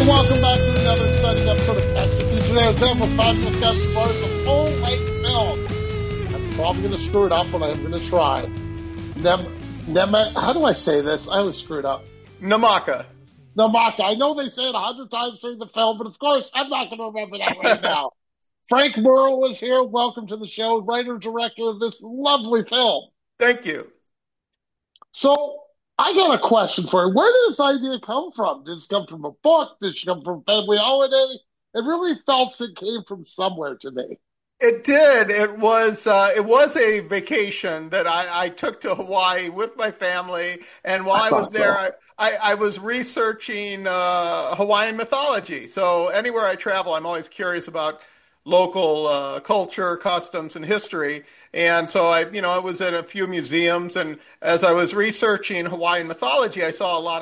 welcome back to another exciting episode of Extra Feature. Today I'm with fabulous guest stars of full-length film. I'm probably going to screw it up, but I'm going to try. How do I say this? I always screw it up. Namaka. I know they say it 100 times during the film, but of course, I'm not going to remember that right now. Frank Merle is here. Welcome to the show, writer-director of this lovely film. Thank you. So, I got a question for you. Where did this idea come from? Did it come from a book? Did it come from Family Holiday? It really felt it came from somewhere to me. It did. It was a vacation that I took to Hawaii with my family, and while I was there, I was researching Hawaiian mythology. So anywhere I travel, I'm always curious about local culture, customs, and history. And so I was in a few museums, and as I was researching Hawaiian mythology, I saw a lot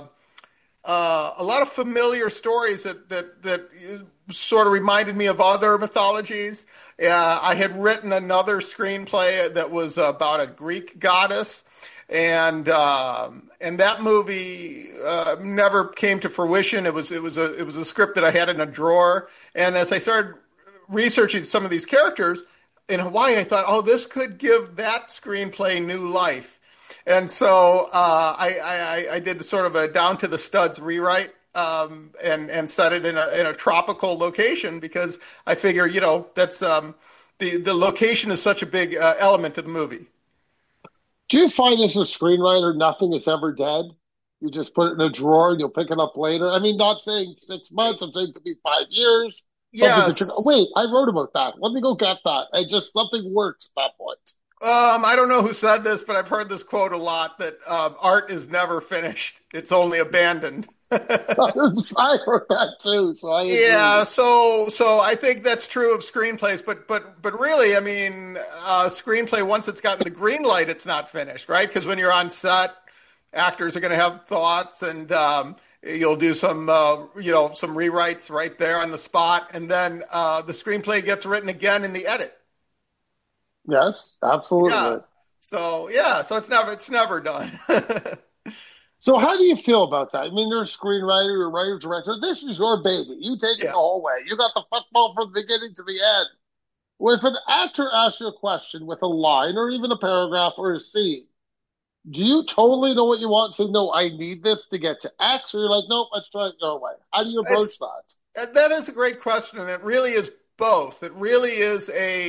of familiar stories that sort of reminded me of other mythologies. I had written another screenplay that was about a Greek goddess, and that movie never came to fruition. It was a script that I had in a drawer, and as I started researching some of these characters in Hawaii, I thought, oh, this could give that screenplay new life. And so I did sort of a down to the studs rewrite and set it in a tropical location because I figure, that's the location is such a big element to the movie. Do you find as a screenwriter nothing is ever dead? You just put it in a drawer and you'll pick it up later? I mean, not saying 6 months, I'm saying it could be 5 years. Yes. Wait, I wrote about that. Let me go get that. And just something works at that point. I don't know who said this, but I've heard this quote a lot that art is never finished. It's only abandoned. I heard that too. So I agree. Yeah, so I think that's true of screenplays, but really, I mean, screenplay, once it's gotten the green light, it's not finished, right? Because when you're on set, actors are going to have thoughts, and you'll do some rewrites right there on the spot, and then the screenplay gets written again in the edit. Yes, absolutely. So it's never done. So how do you feel about that? I mean, you're a screenwriter, you're a writer, director. This is your baby. You take it the whole way. You got the football from the beginning to the end. Well, if an actor asks you a question with a line or even a paragraph or a scene, do you totally know what you want? Say, no, I need this to get to X, or you're like, nope, let's try it your way. How do you approach that? That is a great question, and it really is both. It really is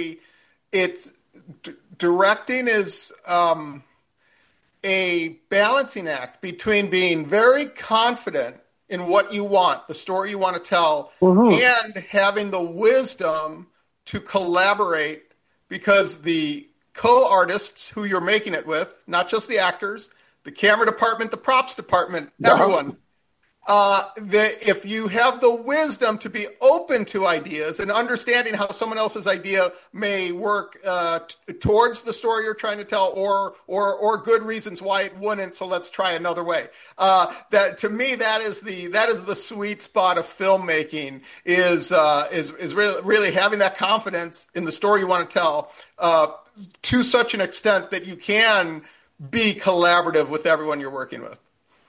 directing is a balancing act between being very confident in what you want, the story you want to tell, and having the wisdom to collaborate, because the co-artists who you're making it with, not just the actors, the camera department, the props department, everyone, if you have the wisdom to be open to ideas and understanding how someone else's idea may work towards the story you're trying to tell, or good reasons why it wouldn't, so let's try another way. That, to me, that is the sweet spot of filmmaking, is really having that confidence in the story you want to tell to such an extent that you can be collaborative with everyone you're working with.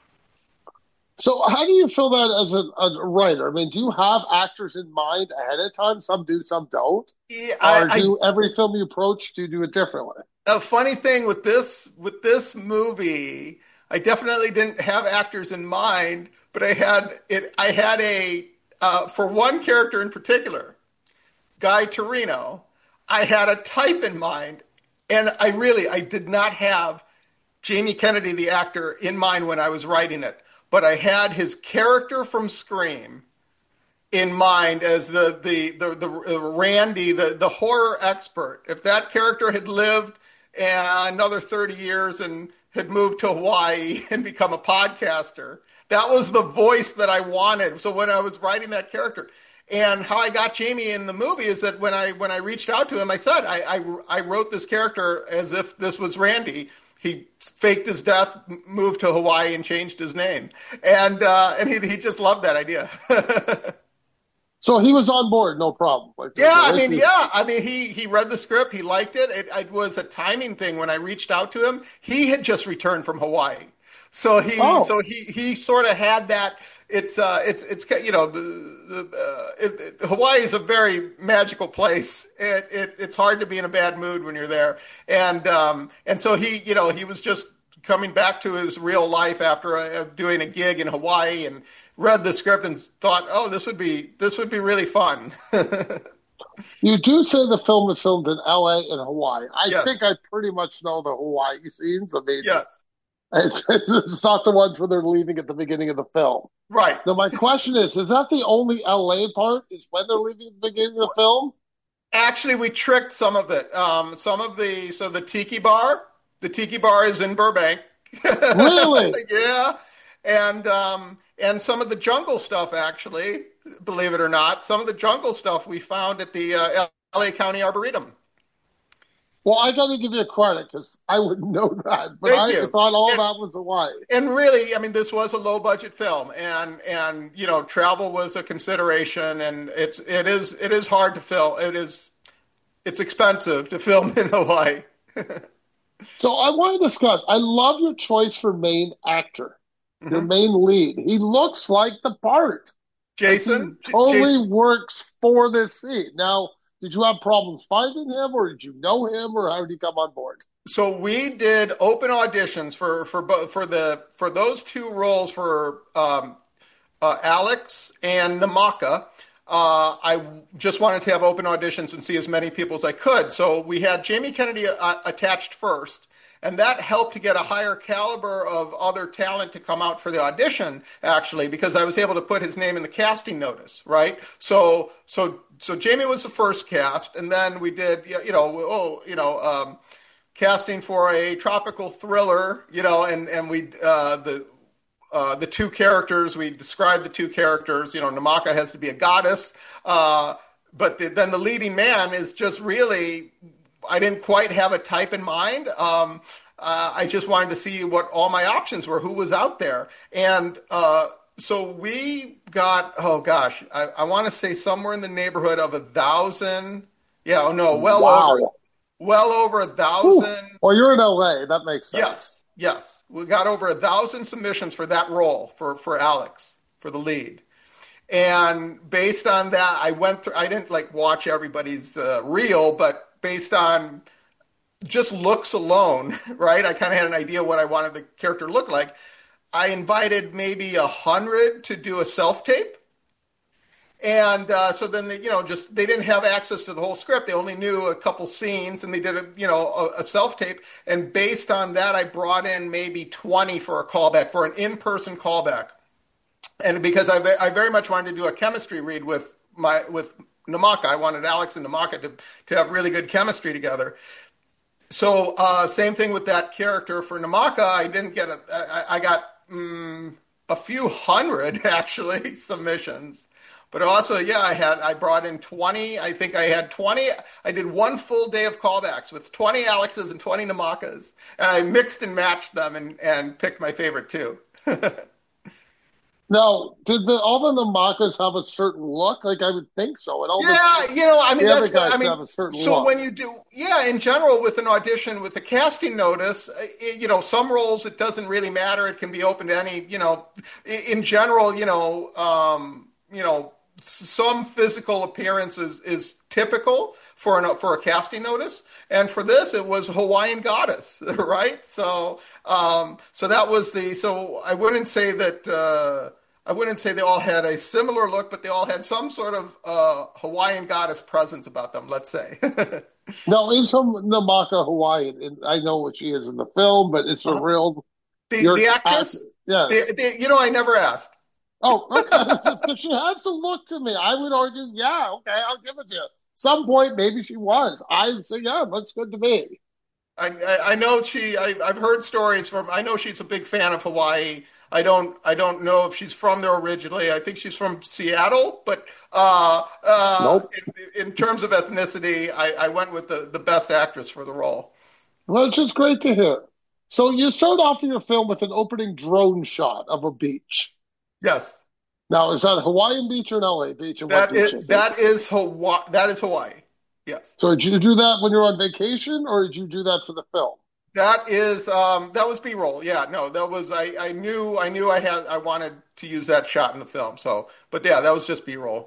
So how do you feel that as a writer? I mean, do you have actors in mind ahead of time? Some do, some don't. Yeah, every film you approach, do you do it differently? A funny thing with this movie, I definitely didn't have actors in mind, but I had for one character in particular, Guy Torino, I had a type in mind, and I did not have Jamie Kennedy, the actor, in mind when I was writing it. But I had his character from Scream in mind as the Randy, the horror expert. If that character had lived another 30 years and had moved to Hawaii and become a podcaster, that was the voice that I wanted. So when I was writing that character, and how I got Jamie in the movie is that when I reached out to him, I said I wrote this character as if this was Randy. He faked his death, moved to Hawaii, and changed his name. And he just loved that idea. So he was on board, no problem. He read the script, he liked it. It was a timing thing. When I reached out to him, he had just returned from Hawaii. So he sort of had that it's you know Hawaii is a very magical place. It's hard to be in a bad mood when you're there, and so he was just coming back to his real life after doing a gig in Hawaii and read the script and thought, oh, this would be really fun. You do say the film is filmed in L.A. and Hawaii. I Yes, think I pretty much know the Hawaii scenes. I mean, yes, it's not the ones where they're leaving at the beginning of the film. right. Now, my question is that the only LA part? Is when they're leaving at the beginning of the film? Actually, we tricked some of it. Some of the Tiki Bar is in Burbank. Really? Yeah, and some of the jungle stuff, actually, believe it or not, some of the jungle stuff we found at the LA County Arboretum. Well, I got to give you credit because I wouldn't know that, but Thank I you. thought all And, that was Hawaii. and really, I mean, this was a low budget film, and travel was a consideration, and it is hard to film. It's expensive to film in Hawaii. So I want to discuss. I love your choice for main actor, your Mhm. main lead. He looks like the part. Like he totally Jason. works for this scene. Now, did you have problems finding him, or did you know him, or how did he come on board? So we did open auditions for those two roles for Alex and Namaka. I just wanted to have open auditions and see as many people as I could. So we had Jamie Kennedy attached first, and that helped to get a higher caliber of other talent to come out for the audition, actually, because I was able to put his name in the casting notice, right? So Jamie was the first cast, and then we did, casting for a tropical thriller, and the two characters, we described the two characters. Namaka has to be a goddess, then the leading man is just really, I didn't quite have a type in mind. I just wanted to see what all my options were, who was out there. And so we got, oh gosh, I want to say somewhere in the neighborhood of 1,000. Yeah, oh no, Wow. well over Whew. 1,000. Well, you're in LA. That makes sense. Yes, yes. We got over 1,000 submissions for that role for Alex, for the lead. And based on that, I went through, I didn't like watch everybody's reel, but based on just looks alone, right? I kind of had an idea what I wanted the character to look like. I invited maybe 100 to do a self tape. And so then they didn't have access to the whole script. They only knew a couple scenes, and they did a self tape. And based on that, I brought in maybe 20 for a callback, for an in-person callback. And because I very much wanted to do a chemistry read with Namaka, I wanted Alex and Namaka to have really good chemistry together. So same thing with that character for Namaka. I didn't get I got a few hundred actually submissions. But also, yeah, I brought in 20. I think I had 20. I did one full day of callbacks with 20 Alexes and 20 Namakas, and I mixed and matched them and picked my favorite two. Now, did all the Namakas have a certain look? Like I would think so. And all Yeah, I mean the other that's what guys I mean. have a certain So look. when you do, yeah, in general with an audition with a casting notice, some roles it doesn't really matter. It can be open to any, in general, some physical appearance is typical for a casting notice, and for this it was Hawaiian goddess, right? So that was so I wouldn't say they all had a similar look, but they all had some sort of Hawaiian goddess presence about them, let's say. Now, is Namaka Hawaiian? And I know what she is in the film, but it's a Uh, real. the Your the act, actress, yes. I never asked. Oh, okay. So she has to look to me. I would argue, yeah, okay, I'll give it to you. Some point, maybe she was. I would say, yeah, looks good to me. I know I've heard stories from. I know she's a big fan of Hawaii. I don't know if she's from there originally. I think she's from Seattle, but Nope. in terms of ethnicity, I went with the best actress for the role. Well, it's just great to hear. So you start off your film with an opening drone shot of a beach. Yes, Now, is that Hawaiian beach or an LA beach, and what beach is it? that is Hawaii. That is Hawaii. Yes. So did you do that when you're on vacation, or did you do that for the film? That was B-roll. Yeah, no, that was I knew I wanted to use that shot in the film. So, but yeah, that was just B-roll.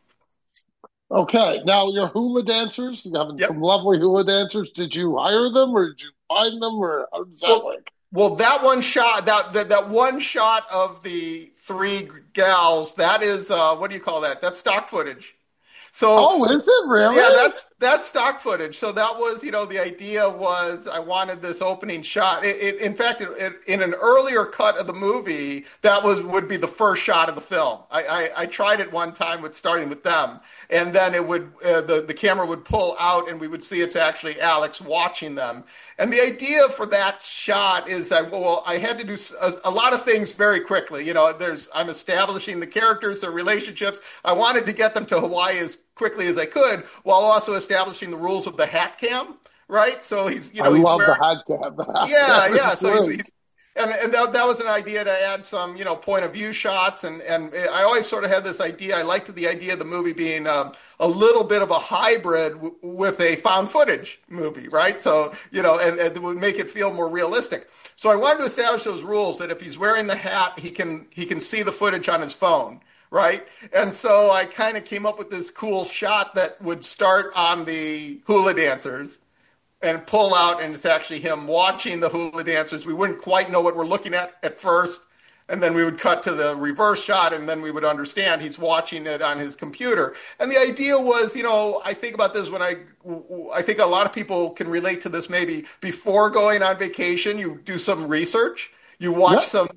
Okay, now your hula dancers, you having some Yep. lovely hula dancers. Did you hire them or did you find them or how does that Well, work? well, that one shot, that one shot of the three gals, that is what do you call that? That's stock footage. So Oh, is it yeah, really? that's stock footage. So that was, the idea was I wanted this opening shot. In fact, in an earlier cut of the movie, that would be the first shot of the film. I tried it one time with starting with them, and then it would the camera would pull out, and we would see it's actually Alex watching them. And the idea for that shot is I had to do a lot of things very quickly. I'm establishing the characters, their relationships. I wanted to get them to Hawaii as quickly as I could, while also establishing the rules of the hat cam, right? So I he's love the wearing, hat cam. The hat yeah, cam is yeah. So great. and that was an idea to add some, point of view shots, and I always sort of had this idea. I liked the idea of the movie being a little bit of a hybrid with a found footage movie, right? So and it would make it feel more realistic. So I wanted to establish those rules that if he's wearing the hat, he can see the footage on his phone. Right. And so I kind of came up with this cool shot that would start on the hula dancers and pull out, and it's actually him watching the hula dancers. We wouldn't quite know what we're looking at first. And then we would cut to the reverse shot, and then we would understand he's watching it on his computer. And the idea was, I think about this when I think a lot of people can relate to this maybe before going on vacation, you do some research, you watch Yep. some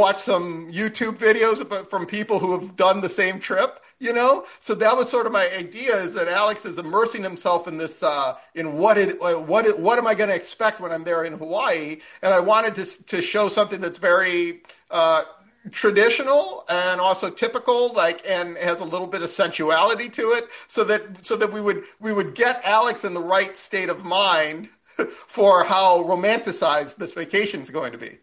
YouTube videos from people who have done the same trip, So that was sort of my idea, is that Alex is immersing himself in this, in what am I going to expect when I'm there in Hawaii? And I wanted to show something that's very traditional and also typical, and has a little bit of sensuality to it, so that we would get Alex in the right state of mind for how romanticized this vacation is going to be.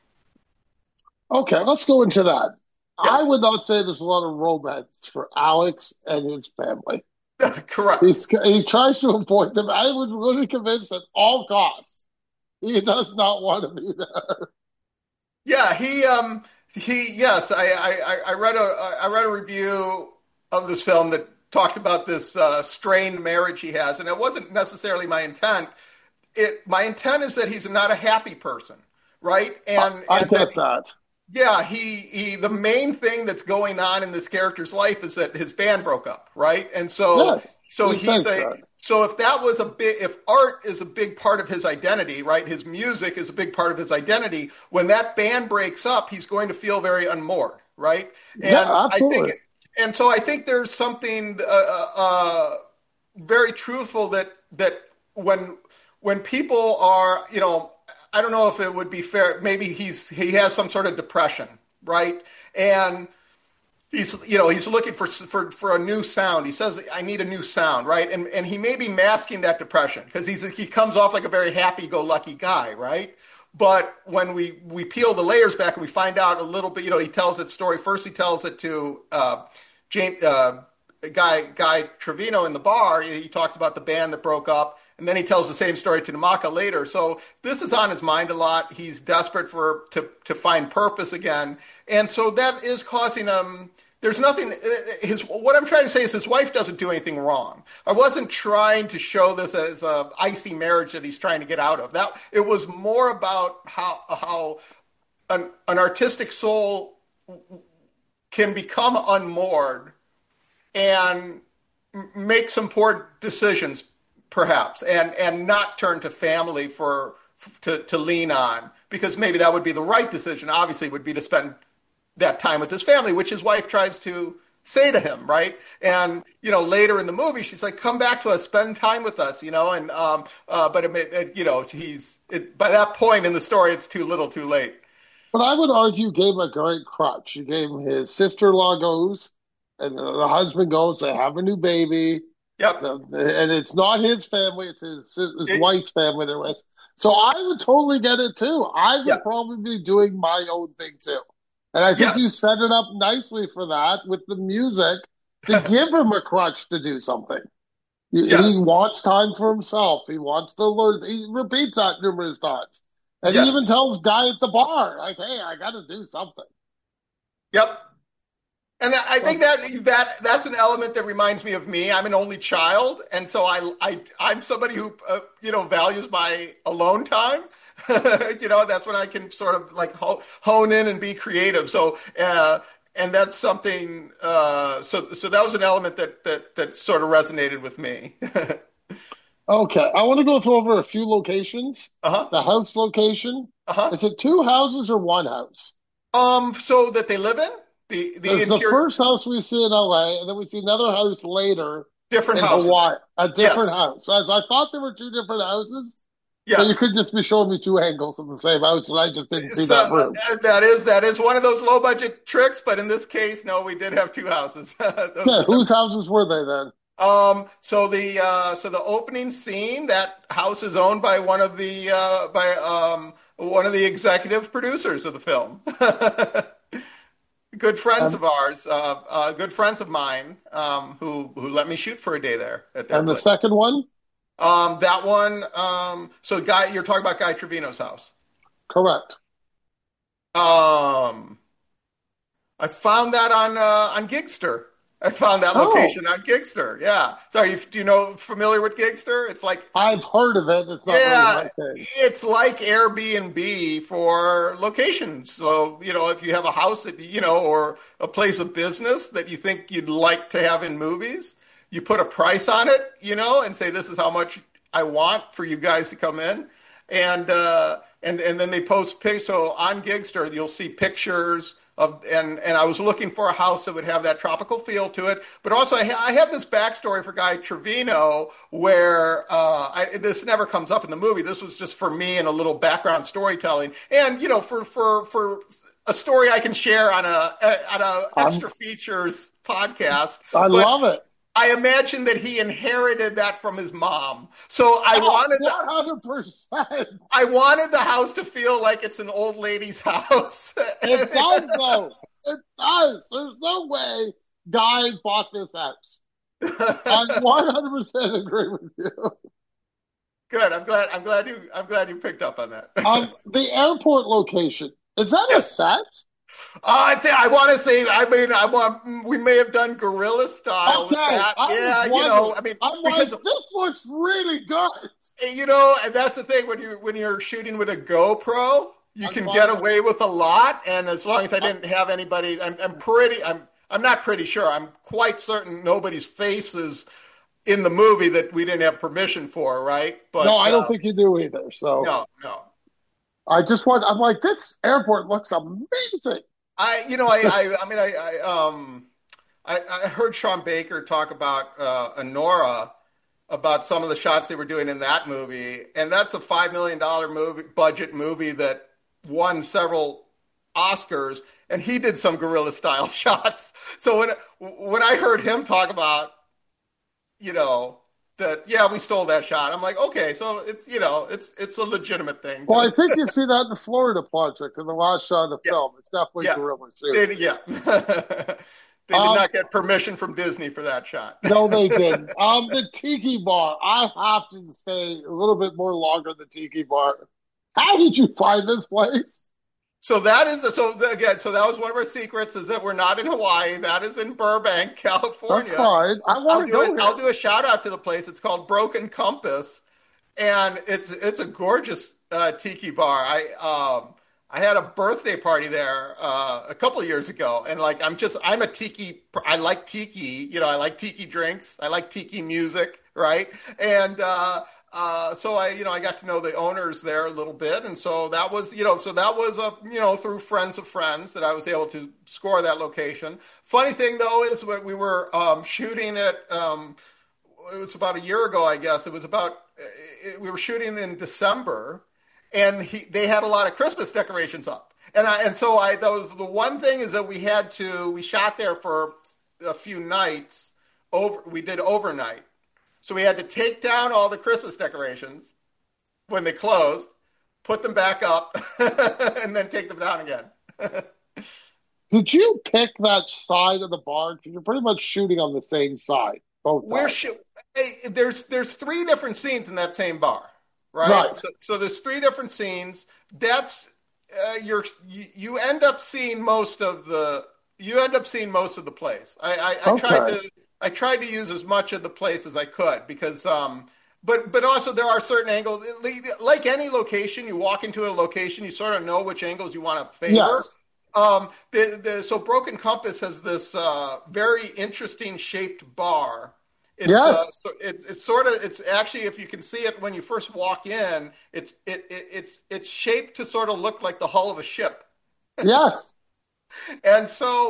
Okay, let's go into that. I Yes, would not say there's a lot of romance for Alex and his family. correct. He tries to avoid them. I was really convinced at all costs he does not want to be there. Yeah, yes, I read a review of this film that talked about this strained marriage he has, and it wasn't necessarily my intent. My intent is that he's not a happy person, right? I And that get that. yeah, the main thing that's going on in this character's life is that his band broke up, right? And so Yes, so he he's says a that. so if that was if art is a big part of his identity, right? His music is a big part of his identity. When that band breaks up, he's going to feel very unmoored, right? Yeah, And I think absolutely. and so I think there's something very truthful that when people are, I don't know if it would be fair. Maybe he has some sort of depression, right? And he's looking for a new sound. He says, "I need a new sound," right? And he may be masking that depression because he comes off like a very happy-go-lucky guy, right? But when we peel the layers back and we find out a little bit, he tells that story. First, he tells it to James, Guy Trevino in the bar. He talks about the band that broke up, and then he tells the same story to Namaka later. So this is on his mind a lot. He's desperate to find purpose again, and so that is causing him. There's nothing. What I'm trying to say is his wife doesn't do anything wrong. I wasn't trying to show this as a icy marriage that he's trying to get out of. That it was more about how an artistic soul can become unmoored and make some poor decisions, perhaps, and not turn to family to lean on, because maybe that would be the right decision. Obviously, would be to spend that time with his family, which his wife tries to say to him, right? And later in the movie, she's like, "Come back to us, spend time with us," and but by that point in the story, it's too little, too late. But I would argue gave him a great crutch. He gave him his sister-in-law goes, and the husband goes. They have a new baby, Yep. and it's not his family; it's his It, wife's family they're with. So I would totally get it too. I yeah. would probably be doing my own thing too. And I think you Yes. set it up nicely for that with the music to give him a crutch to do something. He Yes. wants time for himself. He wants to learn. He repeats that numerous times. And he even Yes. tells Guy at the bar, like, hey, I got to do something. Yep. And I think But that's an element that reminds me of me. I'm an only child, and so I'm somebody who values my alone time. That's when I can sort of like hone in and be creative. So and that's something. So that was an element that sort of resonated with me. okay, I want to go through over a few locations. Uh-huh. The house location. Uh-huh. Is it two houses or one house? So that they live in the There's the interior, first house we see in LA, and then we see another house later different in houses. Hawaii, a different Yes. house. So I thought there were two different houses, but you Yes. could just be showing me two angles of the same house, and I just didn't see So that room. that is one of those low budget tricks, but in this case, no, we did have two houses. Those Yeah, were separate. whose houses were they then? So the opening scene, that house is owned by one of the executive producers of the film. Good friends And of ours, good friends of mine, who let me shoot for a day there at their and the place. second one? That one, so Guy, you're talking about Guy Trevino's house. Correct. Um, I found that on Gigster. I found that Oh, location on Gigster. Yeah. So do you know familiar with Gigster? It's like I've heard of it. It's not really yeah, my thing. it's like Airbnb for locations. So, if you have a house or a place of business that you think you'd like to have in movies, you put a price on it, and say this is how much I want for you guys to come in. And then they post pics. So on Gigster, you'll see pictures of, and I was looking for a house that would have that tropical feel to it. But also, I have this backstory for Guy Trevino where this never comes up in the movie. This was just for me and a little background storytelling, and for a story I can share on a I'm, extra features podcast. I But love it. I imagine that he inherited that from his mom. So Oh, 100%. I wanted the house to feel like it's an old lady's house. It does, though. It does. There's no way Guy bought this house. I 100% agree with you. Good. I'm glad you picked up on that. The airport location, is that a Yes. set? I want to say. I mean, we may have done guerrilla style with Okay, that. I was Yeah. wondering. I mean, I'm like, because this looks really good. and that's the thing when you're shooting with a GoPro, you I'm can get fine. away with a lot. And as long as I didn't have anybody, I'm not pretty sure. I'm quite certain nobody's faces in the movie that we didn't have permission for, right? No, But I don't think you do either. So no, no. I'm like, this airport looks amazing. I heard Sean Baker talk about Honora, about some of the shots they were doing in that movie, and that's a $5 million budget movie that won several Oscars, and he did some guerrilla style shots. So when I heard him talk about, you know, that yeah, we stole that shot, I'm like, okay, so it's a legitimate thing Well, to I think you see that in the Florida Project in the last shot of the yeah, film. It's definitely yeah, guerrilla shooting. yeah. They did Um, not get permission from Disney for that shot. no, they didn't. The Tiki Bar. I have to stay a little bit more longer. The Tiki Bar. How did you find this place? So again, so that was one of our secrets is that we're not in Hawaii. That is in Burbank, That's California. fine. I I'll want to do go it. I'll here. do a shout out to the place. It's called Broken Compass, and it's a gorgeous tiki bar. I had a birthday party there a couple of years ago, and like I'm a tiki. I like tiki. I like tiki drinks. I like tiki music, right? And so I got to know the owners there a little bit, and so that was through friends of friends that I was able to score that location. Funny thing though is when we were shooting it. It was about a year ago, I guess. We were shooting in December, and they had a lot of Christmas decorations up, that was the one thing is that we shot there for a few nights we did overnight, so we had to take down all the Christmas decorations when they closed, put them back up, and then take them down again. Did you pick that side of the bar? Because you're pretty much shooting on the same side, both We're sides. sh- there's three different scenes in that same bar, right? Right. So there's three different scenes. That's you end up seeing most of you end up seeing most of the place. Okay. I tried to use as much of the place as I could because but also there are certain angles like any location. You walk into a location, you sort of know which angles you want to favor. Yes. So Broken Compass has this very interesting shaped bar. Yes. It's sort of it's actually if you can see it when you first walk in, it's shaped to sort of look like the hull of a ship. Yes. And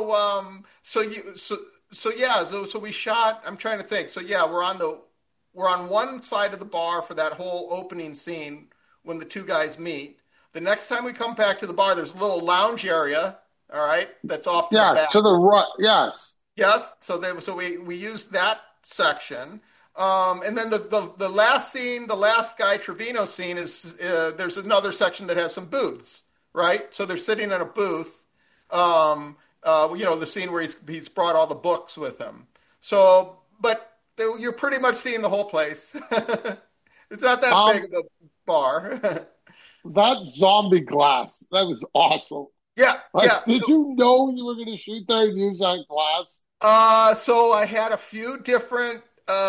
so yeah, so we shot. I'm trying to think. So yeah, we're on one side of the bar for that whole opening scene when the two guys meet. The next time we come back to the bar, there's a little lounge area. All right, that's off to the Yes. back. To the right. Yes. Yes, so we used that section. And then the last scene, the last Guy Trevino scene is there's another section that has some booths, right? So they're sitting in a booth. The scene where he's brought all the books with him. So, but you're pretty much seeing the whole place. It's not that big Um, of a bar. that zombie glass, that was awesome. Yeah, yeah. Like, did you know you were going to shoot there and use that glass? So I had a few different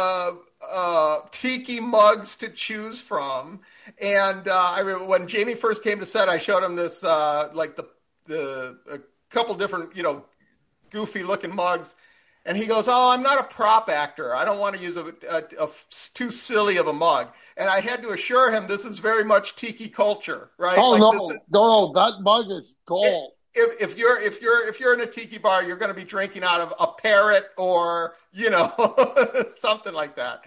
tiki mugs to choose from, and I remember when Jamie first came to set, I showed him this like the a couple different goofy looking mugs, and he goes, "Oh, I'm not a prop actor. I don't want to use a too silly of a mug." And I had to assure him this is very much tiki culture, right? Oh Like no, this is no, that mug is gold. if you're in a tiki bar, you're going to be drinking out of a parrot or something like that.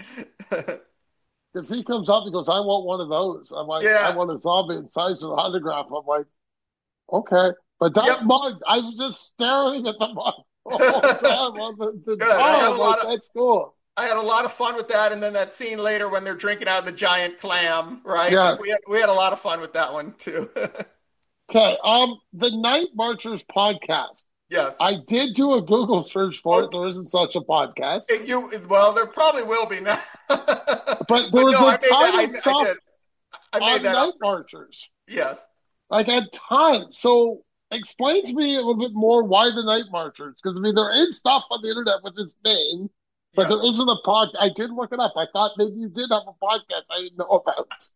Because he comes up and goes, I want one of those. I'm like, I Yeah. want a zombie inside an autograph. I'm like, okay. But Yep. that mug, I was just staring at the mug the whole time on the Good. bar. I'm like, that's cool. I had a lot of fun with that, and then that scene later when they're drinking out of the giant clam, right? Like Yes. we had a lot of fun with that one too. Okay. The Night Marchers podcast. Yes. I did do a Google search for it. Okay. There isn't such a podcast. Well, there probably will be now. But there But was no, a I made ton of that. I stuff did. I made on that up. Night Marchers. Yes. Like a ton. So explain to me a little bit more why the Night Marchers. Because I mean, there is stuff on the internet with its name, but there Yes. isn't a pod. I did look it up. I thought maybe you did have a podcast I didn't know about.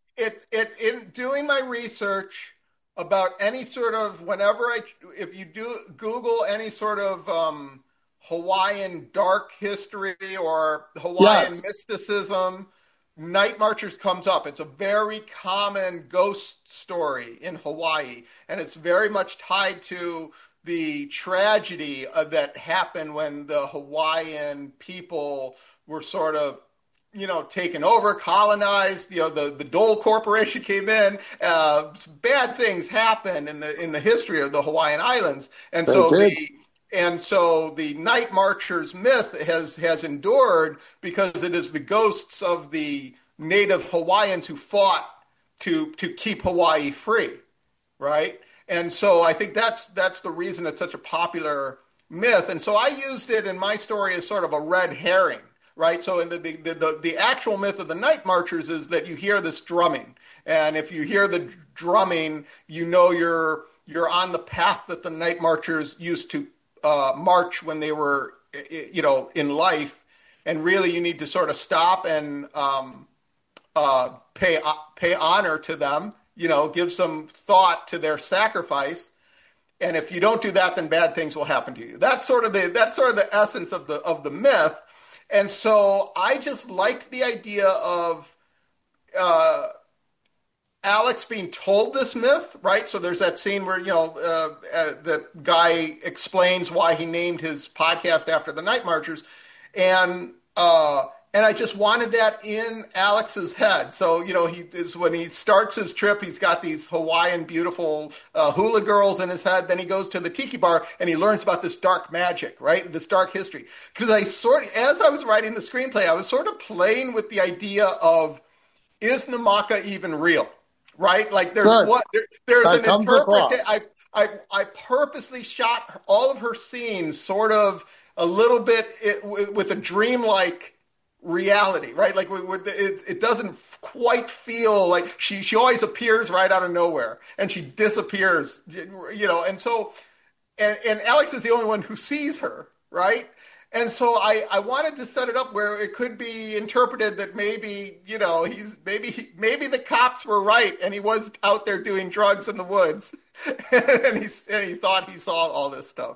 In doing my research about any sort of if you do Google any sort of Hawaiian dark history or Hawaiian Yes. mysticism, Night Marchers comes up. It's a very common ghost story in Hawaii, and it's very much tied to the tragedy that happened when the Hawaiian people were sort of taken over, colonized. The Dole Corporation came in. Bad things happened in the history of the Hawaiian Islands, They did. and so the Night Marchers myth has endured because it is the ghosts of the native Hawaiians who fought to keep Hawaii free, right? And so I think that's the reason it's such a popular myth. And so I used it in my story as sort of a red herring, right? So in the actual myth of the Night Marchers is that you hear this drumming, and if you hear the drumming, you're on the path that the Night Marchers used to march when they were in life, and really you need to sort of stop and pay honor to them, give some thought to their sacrifice. And if you don't do that, then bad things will happen to you. That's sort of the essence of the myth. And so I just liked the idea of Alex being told this myth, right? So there's that scene where the guy explains why he named his podcast after the Night Marchers, and I just wanted that in Alex's head. So he is when he starts his trip, he's got these Hawaiian beautiful hula girls in his head. Then he goes to the tiki bar and he learns about this dark magic, right? This dark history. Because as I was writing the screenplay, I was sort of playing with the idea of, is Namaka even real? Right? Like there's Good. there's That an comes across. interpretation. I purposely shot all of her scenes sort of a little bit with a dreamlike reality, right? Like it doesn't quite feel like she always appears right out of nowhere and she disappears, and so and Alex is the only one who sees her, right? And so I wanted to set it up where it could be interpreted that maybe, maybe the cops were right and he was out there doing drugs in the woods and he thought he saw all this stuff.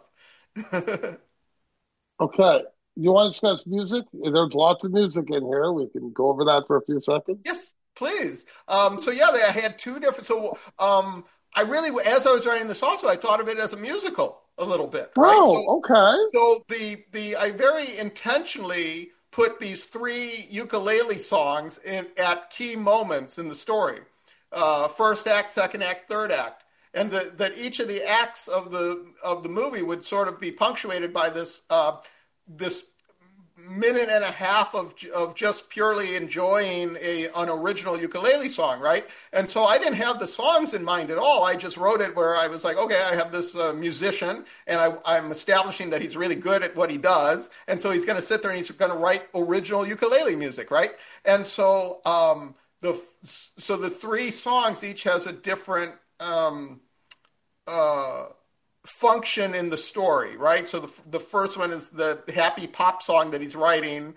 Okay. You want to discuss music? There's lots of music in here. We can go over that for a few seconds. Yes, please. So yeah, I had two different. So I really, as I was writing this, also I thought of it as a musical a little bit, right? Oh, okay. So the I very intentionally put these three ukulele songs in at key moments in the story, first act, second act, third act, and that each of the acts of the movie would sort of be punctuated by this minute and a half of just purely enjoying an original ukulele song, right? And so I didn't have the songs in mind at all. I just wrote it where I was like, okay, I have this musician, and I'm establishing that he's really good at what he does, and so he's going to sit there and he's going to write original ukulele music, right? And so the three songs each has a different function in the story, right? So the first one is the happy pop song that he's writing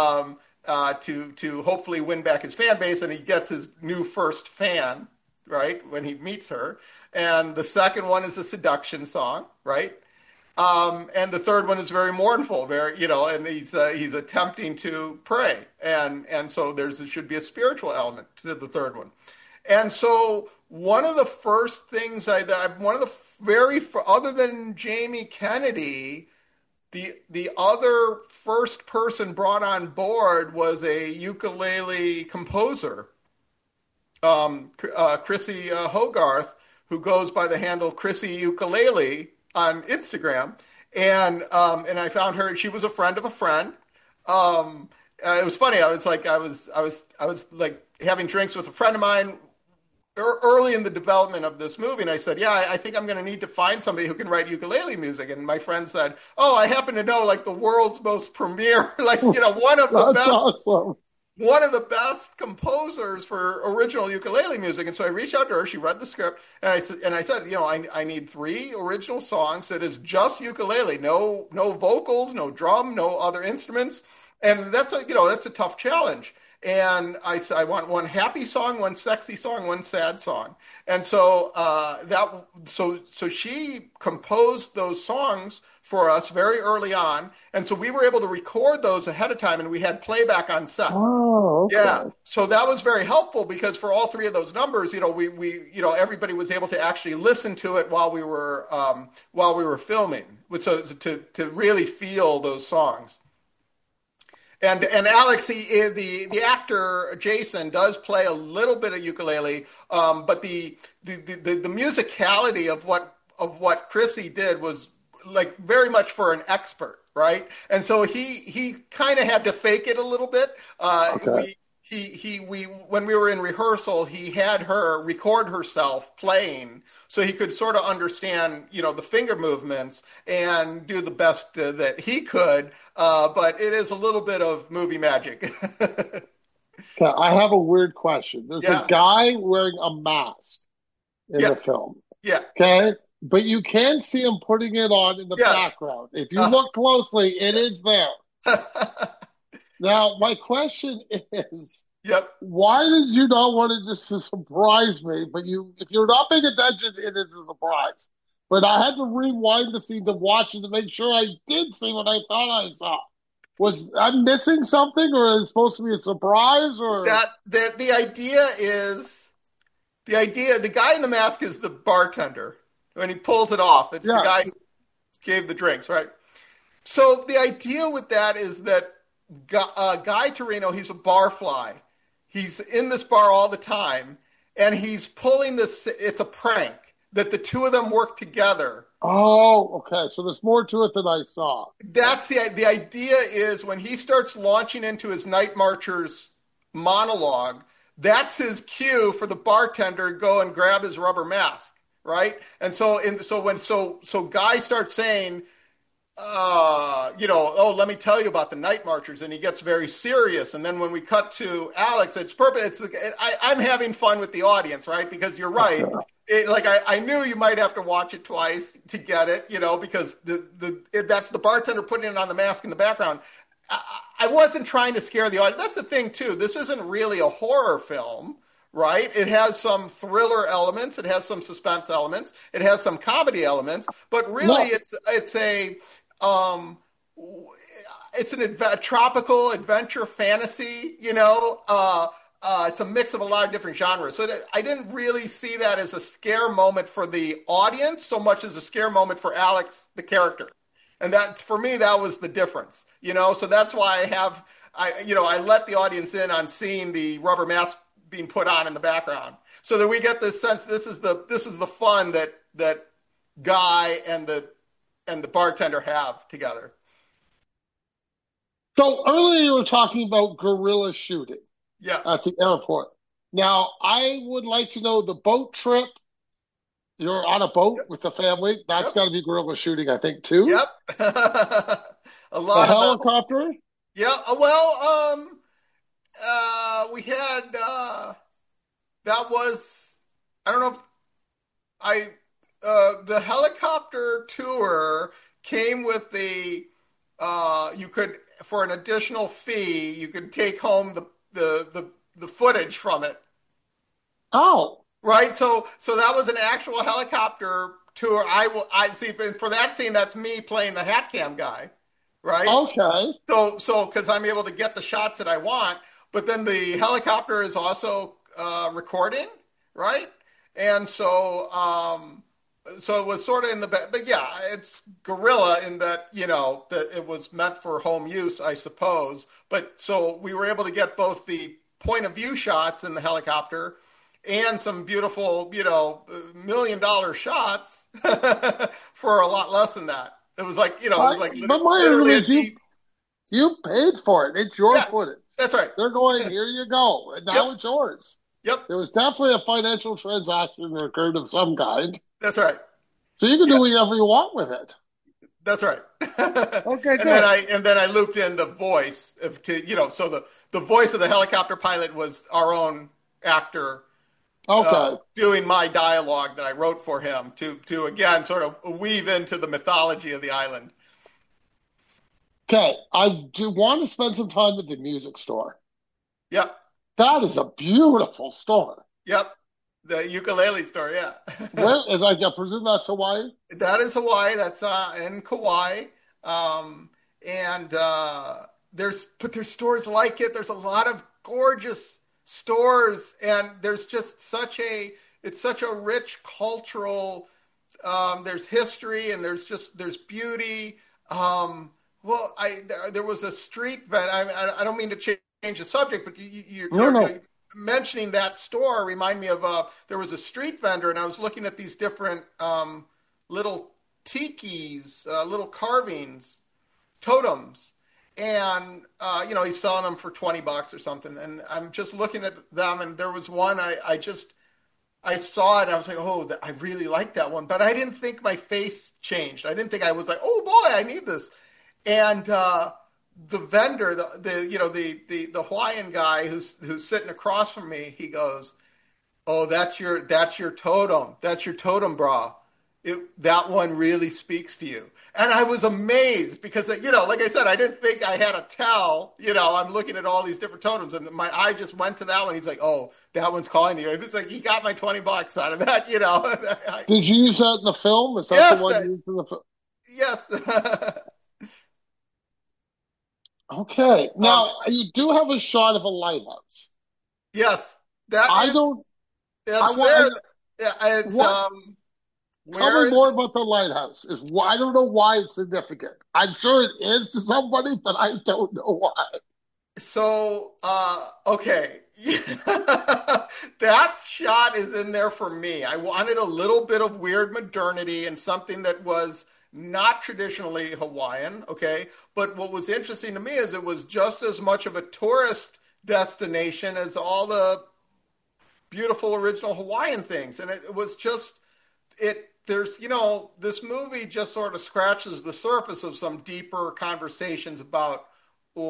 to hopefully win back his fan base, and he gets his new first fan, right, when he meets her. And the second one is a seduction song, right? And the third one is very mournful, and he's attempting to pray, and so there should be a spiritual element to the third one. And so one of the first things other than Jamie Kennedy, the other first person brought on board was a ukulele composer, Chrissy Hogarth, who goes by the handle Chrissy Ukulele on Instagram, and I found her. She was a friend of a friend. It was funny. I was like having drinks with a friend of mine early in the development of this movie, and I said, yeah, I think I'm going to need to find somebody who can write ukulele music. And my friend said, oh, I happen to know like the world's most premier, one of the best. Awesome. One of the best composers for original ukulele music. And so I reached out to her. She read the script, and I said, I need three original songs that is just ukulele, no vocals, no drum, no other instruments. And that's a tough challenge. And I said, I want one happy song, one sexy song, one sad song. And so so she composed those songs for us very early on. And so we were able to record those ahead of time, and we had playback on set. Oh, okay. Yeah. So that was very helpful because for all three of those numbers, we everybody was able to actually listen to it while we were filming, so to really feel those songs. And Alex, the actor Jason does play a little bit of ukulele, but the musicality of what Chrissy did was like very much for an expert, right? And so he kind of had to fake it a little bit. Okay. We when we were in rehearsal, he had her record herself playing so he could sort of understand, the finger movements and do the best that he could. But it is a little bit of movie magic. Okay, I have a weird question. There's a guy wearing a mask in the film. Yeah. Okay. But you can see him putting it on in the background. If you look closely, it is there. Now, my question is, why did you not want to just surprise me? But if you're not paying attention, it is a surprise. But I had to rewind the scene to watch it to make sure I did see what I thought I saw. Was I missing something, or is it supposed to be a surprise? Or the guy in the mask is the bartender when he pulls it off. It's the guy who gave the drinks, right? So the idea with that is that Guy Torino, he's a barfly. He's in this bar all the time, and he's pulling this. It's a prank that the two of them work together. Oh, okay. So there's more to it than I saw. That's the idea is when he starts launching into his Night Marchers monologue, that's his cue for the bartender to go and grab his rubber mask, right? And so Guy starts saying, let me tell you about the Night Marchers, and he gets very serious. And then when we cut to Alex, it's perfect. I'm having fun with the audience, right? Because you're right. I knew you might have to watch it twice to get it, because that's the bartender putting it on the mask in the background. I wasn't trying to scare the audience. That's the thing too. This isn't really a horror film, right? It has some thriller elements, it has some suspense elements, it has some comedy elements, but really No. um, it's a tropical adventure fantasy, it's a mix of a lot of different genres. So I didn't really see that as a scare moment for the audience so much as a scare moment for Alex, the character. And that, for me, that was the difference, So that's why I let the audience in on seeing the rubber mask being put on in the background, so that we get this sense this is the fun that Guy and the bartender have together. So earlier you were talking about guerrilla shooting at Yes. the airport. Now, I would like to know the boat trip. You're on a boat Yep. with the family. That's Yep. got to be guerrilla shooting, I think, too. Yep. A The lot of that. helicopter. Yeah. Well, we had that was I don't know if I the helicopter tour came with you could, for an additional fee, you could take home the footage from it. Oh, Right. So that was an actual helicopter tour. I see for that scene, that's me playing the hat cam guy. Right. okay. So because I'm able to get the shots that I want, but then the helicopter is also recording, right? And so it was sort of in the back, but yeah, it's guerrilla in that that it was meant for home use, I suppose. But so we were able to get both the point of view shots in the helicopter and some beautiful, $1 million shots for a lot less than that. It was like, But my literally argument a is you deep. you paid for it. It's your Yeah, footage. that's right. They're going, here you go. And Yep, now it's yours. yep, There was definitely a financial transaction that occurred of some kind. that's right. So you can Yeah, do whatever you want with it. that's right. Okay, And then good. I looped in the voice so the voice of the helicopter pilot was our own actor Okay. doing my dialogue that I wrote for him to again sort of weave into the mythology of the island. Okay. I do want to spend some time at the music store. Yep, That is a beautiful store. yep. The ukulele story, yeah. Where is I presume that's Hawaii? That is Hawaii. That's in Kauai. Um, and there's stores like it. There's a lot of gorgeous stores, and there's just it's such a rich cultural. There's history, and there's beauty. Well, there was a street vent. I don't mean to change the subject, but No, no. you're mentioning that store remind me of there was a street vendor, and I was looking at these different little tikis, little carvings, totems, and he's selling them for $20 or something. And I'm just looking at them, and there was one I saw it, and I was like, oh, I really like that one, but I didn't think my face changed. I didn't think I was like, oh boy, I need this. And the vendor, the Hawaiian guy who's sitting across from me, he goes, "Oh, that's your totem. That's your totem bra. That one really speaks to you." And I was amazed because, like I said, I didn't think I had to tell. I'm looking at all these different totems, and my eye just went to that one. He's like, "Oh, that one's calling to you." It was like he got my $20 out of that. Did you use that in the film? Is that the Yes, one you used in the film? yes. Okay. um, Now you do have a shot of a lighthouse. yes, that I is. don't. I It's want. there. Yeah, it's What? Tell where me is more it? about the lighthouse. I don't know why it's significant. I'm sure it is to somebody, but I don't know why. So, okay. That shot is in there for me. I wanted a little bit of weird modernity and something that was not traditionally Hawaiian, okay? But what was interesting to me is it was just as much of a tourist destination as all the beautiful original Hawaiian things. And it was just there's this movie just sort of scratches the surface of some deeper conversations about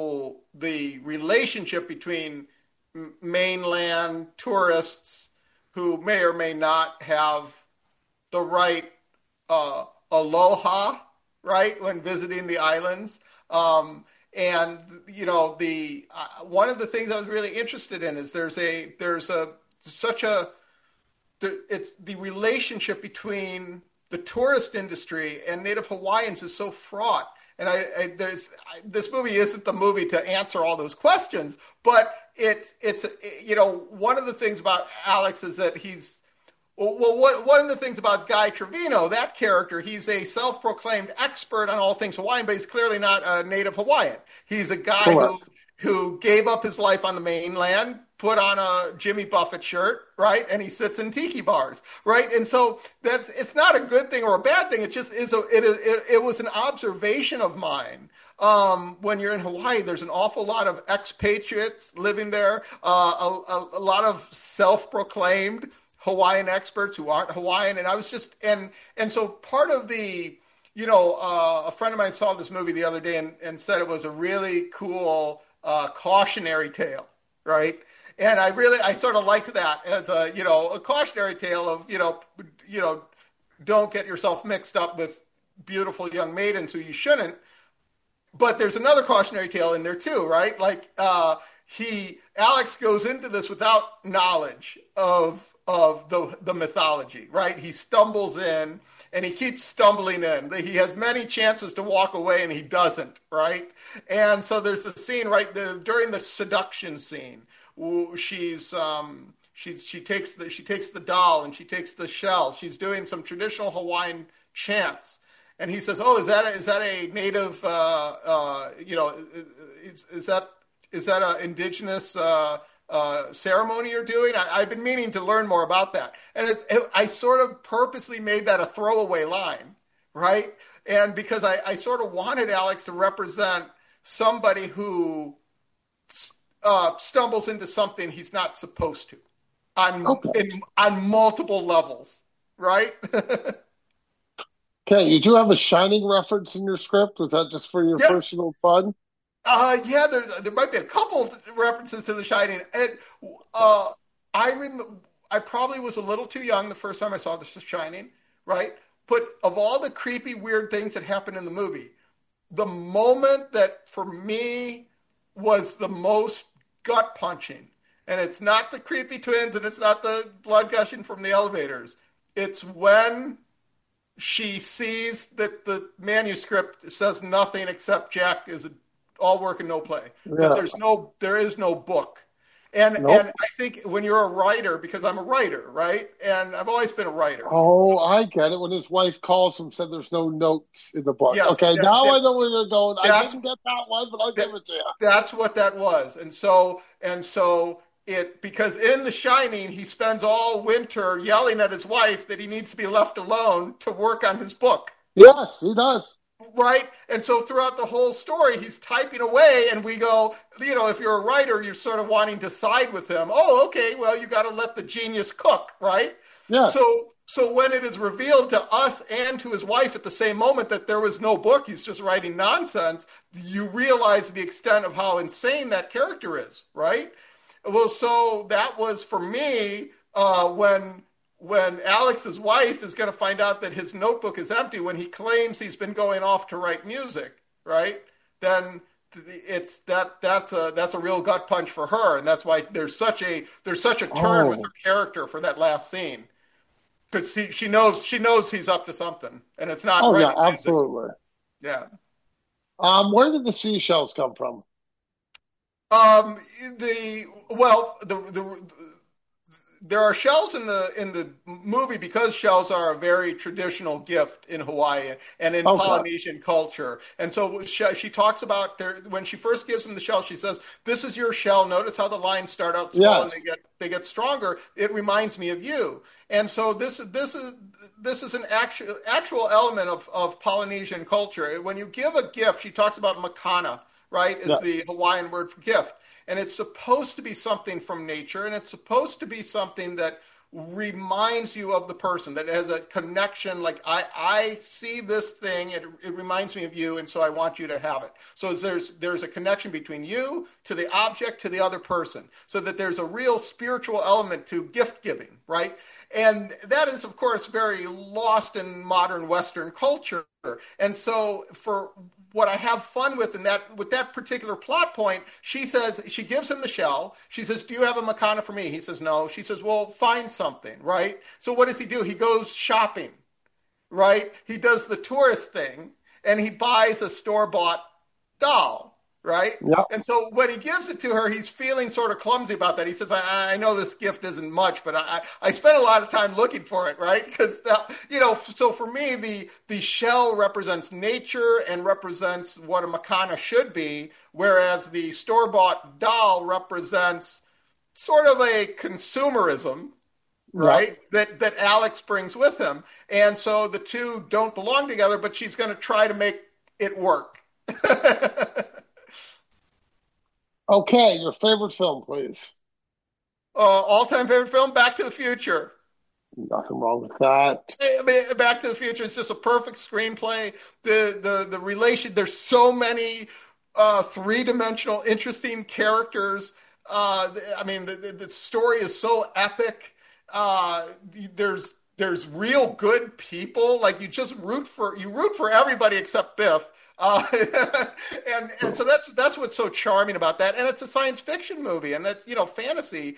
the relationship between mainland tourists who may or may not have the right aloha, right, when visiting the islands. And the one of the things I was really interested in is there's a such a it's the relationship between the tourist industry and Native Hawaiians is so fraught. And this movie isn't the movie to answer all those questions, but it's one of the things about Alex is that one of the things about Guy Trevino, that character, he's a self-proclaimed expert on all things Hawaiian, but he's clearly not a native Hawaiian. He's a guy who gave up his life on the mainland, put on a Jimmy Buffett shirt, right? And he sits in tiki bars, right? And so it's not a good thing or a bad thing. It just is. It was an observation of mine. When you're in Hawaii, there's an awful lot of expatriates living there, a lot of self-proclaimed Hawaiian experts who aren't Hawaiian. And I was just, and so part of the, a friend of mine saw this movie the other day and said it was a really cool cautionary tale, right? And I sort of liked that as a cautionary tale of, don't get yourself mixed up with beautiful young maidens who you shouldn't. But there's another cautionary tale in there too, right? Like Alex goes into this without knowledge of the mythology, right? He stumbles in and he keeps stumbling in. He has many chances to walk away and he doesn't, right? And so there's a scene during the seduction scene. She takes the doll and she takes the shell. She's doing some traditional Hawaiian chants. And he says, "Oh, is that a native? Is that an indigenous ceremony you're doing?" I've been meaning to learn more about that, and I sort of purposely made that a throwaway line, right? And because I sort of wanted Alex to represent somebody who stumbles into something he's not supposed to, on multiple levels, right? Okay, you do have a Shining reference in your script. Was that just for your personal fun? Yeah, there might be a couple references to The Shining. And I probably was a little too young the first time I saw The Shining, right? But of all the creepy, weird things that happened in the movie, the moment that for me was the most gut punching, and it's not the creepy twins and it's not the blood gushing from the elevators. It's when she sees that the manuscript says nothing except Jack is all work and no play. Yeah. That there is no book. And I think when you're a writer, because I'm a writer, right? And I've always been a writer. Oh, I get it. When his wife calls him, said there's no notes in the book. Yes, okay, now I know where you're going. I didn't get that one, but I'll give it to you. That's what that was. And so because in The Shining, he spends all winter yelling at his wife that he needs to be left alone to work on his book. Yes, he does. Right? And so throughout the whole story, he's typing away and we go, if you're a writer, you're sort of wanting to side with him. Oh, okay, well, you got to let the genius cook, right? Yeah. So when it is revealed to us and to his wife at the same moment that there was no book, he's just writing nonsense, you realize the extent of how insane that character is, right? Well, so that was for me when Alex's wife is going to find out that his notebook is empty when he claims he's been going off to write music, right? Then that's a real gut punch for her, and that's why there's such a turn with her character for that last scene, because she knows he's up to something, and it's not. Oh yeah, absolutely. Yeah. Where did the seashells come from? There are shells in the movie because shells are a very traditional gift in Hawaii and in Polynesian culture. And so she talks about when she first gives them the shell, she says, "This is your shell. Notice how the lines start out small and they get stronger. It reminds me of you." And so this is an actual element of Polynesian culture. When you give a gift, she talks about makana, right? Is the Hawaiian word for gift. And it's supposed to be something from nature, and it's supposed to be something that reminds you of the person, that has a connection. Like I see this thing, it reminds me of you, and so I want you to have it. So there's a connection between you to the object to the other person, so that there's a real spiritual element to gift giving, right? And that is, of course, very lost in modern Western culture. And so for what I have fun with with that particular plot point, she says, she gives him the shell. She says, "Do you have a Makana for me?" He says, "No." She says, "Well, find something," right? So what does he do? He goes shopping, right? He does the tourist thing and he buys a store-bought doll, right? Yeah. And so when he gives it to her, he's feeling sort of clumsy about that. He says, I know this gift isn't much, but I spent a lot of time looking for it, right? Because, so for me, the shell represents nature and represents what a Makana should be, whereas the store-bought doll represents sort of a consumerism, Yeah. right? That Alex brings with him. And so the two don't belong together, but she's going to try to make it work. Okay, your favorite film, please. All-time favorite film, Back to the Future. Nothing wrong with that. I mean, Back to the Future is just a perfect screenplay. The relation, there's so many three-dimensional, interesting characters. I mean, the story is so epic. Uh, there's real good people. Like you root for everybody except Biff. Uh, and so that's what's so charming about that. And it's a science fiction movie, and that's fantasy.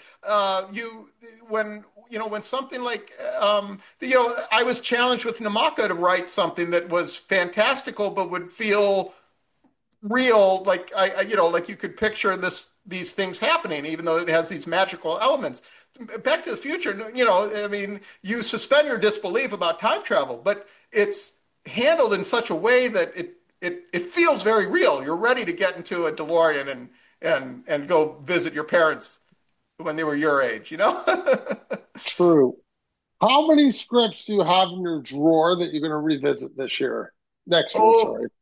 When something like I was challenged with Namaka to write something that was fantastical but would feel real, like like you could picture these things happening, even though it has these magical elements. Back to the Future, I mean, you suspend your disbelief about time travel, but it's handled in such a way that it feels very real. You're ready to get into a DeLorean and go visit your parents when they were your age. True. How many scripts do you have in your drawer that you're going to revisit next year, Oh, sorry?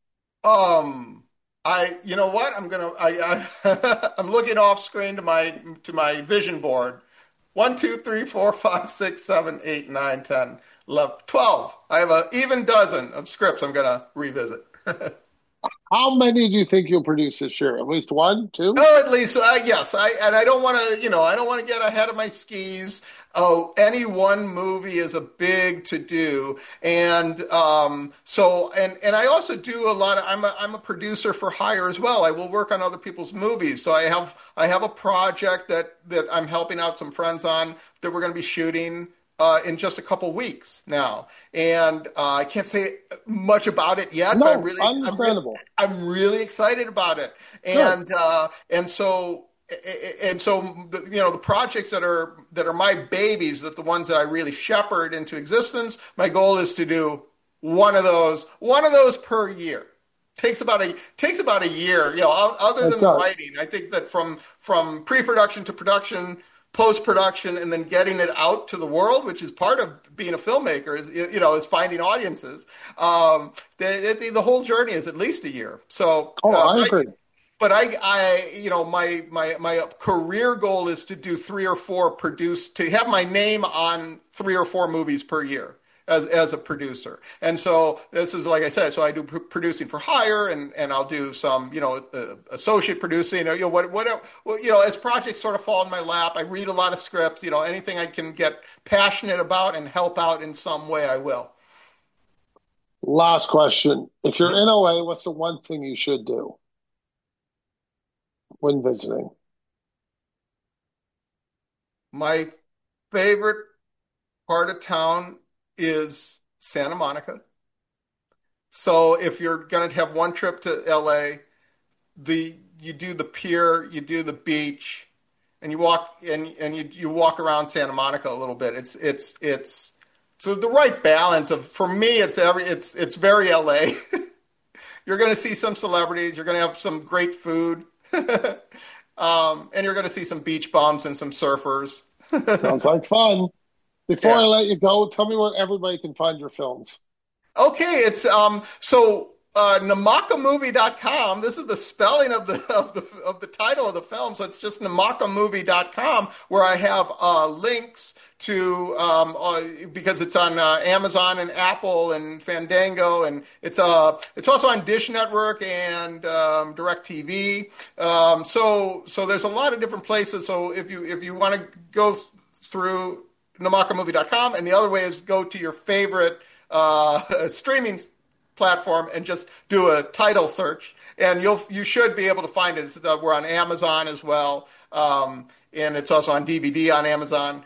you know what? I'm looking off screen to my vision board. 1, 2, 3, 4, 5, 6, 7, 8, 9, 10, 11, 12. I have an even dozen of scripts I'm going to revisit. How many do you think you'll produce this year? At least one, two? Oh, at least yes. I don't want to, I don't want to get ahead of my skis. Oh, any one movie is a big to do, and and I also do a lot of. I'm a producer for hire as well. I will work on other people's movies. So I have a project that I'm helping out some friends on that we're going to be shooting in just a couple weeks now, and I can't say much about it yet, but No, understandable. I'm really excited about it, Good. and so the projects that are my babies, that the ones that I really shepherd into existence, my goal is to do one of those per year. Takes about a year, other It than the does. writing. I think that from pre-production to production, post-production, and then getting it out to the world, which is part of being a filmmaker, is finding audiences. The whole journey is at least a year. So, Oh, I agree. but my career goal is to do to have my name on 3 or 4 movies per year as a producer. And so this is, like I said, so I do producing for hire, and I'll do some, associate producing, as projects sort of fall in my lap. I read a lot of scripts, anything I can get passionate about and help out in some way, I will. Last question. If you're in OA, what's the one thing you should do when visiting? My favorite part of town is Santa Monica. So if you're going to have one trip to LA, you do the pier, you do the beach, and you walk around Santa Monica a little bit. It's so the right balance of, for me, it's very LA. You're going to see some celebrities, you're going to have some great food, and you're going to see some beach bums and some surfers. Sounds like fun. Before I Yeah. let you go, tell me where everybody can find your films. Okay, it's so namakamovie.com. This is the spelling of the title of the film. So it's just namakamovie.com, where I have links to because it's on Amazon and Apple and Fandango, and it's also on Dish Network and DirecTV. So there's a lot of different places. So if you want to go through namakamovie.com, and the other way is go to your favorite streaming platform and just do a title search, and you should be able to find it. We're on Amazon as well, and it's also on DVD on Amazon.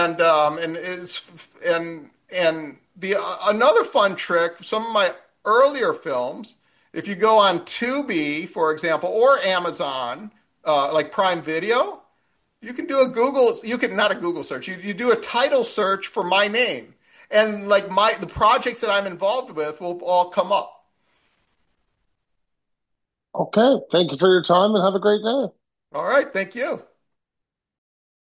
And the another fun trick. Some of my earlier films, if you go on Tubi, for example, or Amazon, like Prime Video, you can do a Google. You can not a Google search. You do a title search for my name, and like the projects that I'm involved with will all come up. Okay. Thank you for your time and have a great day. All right, thank you.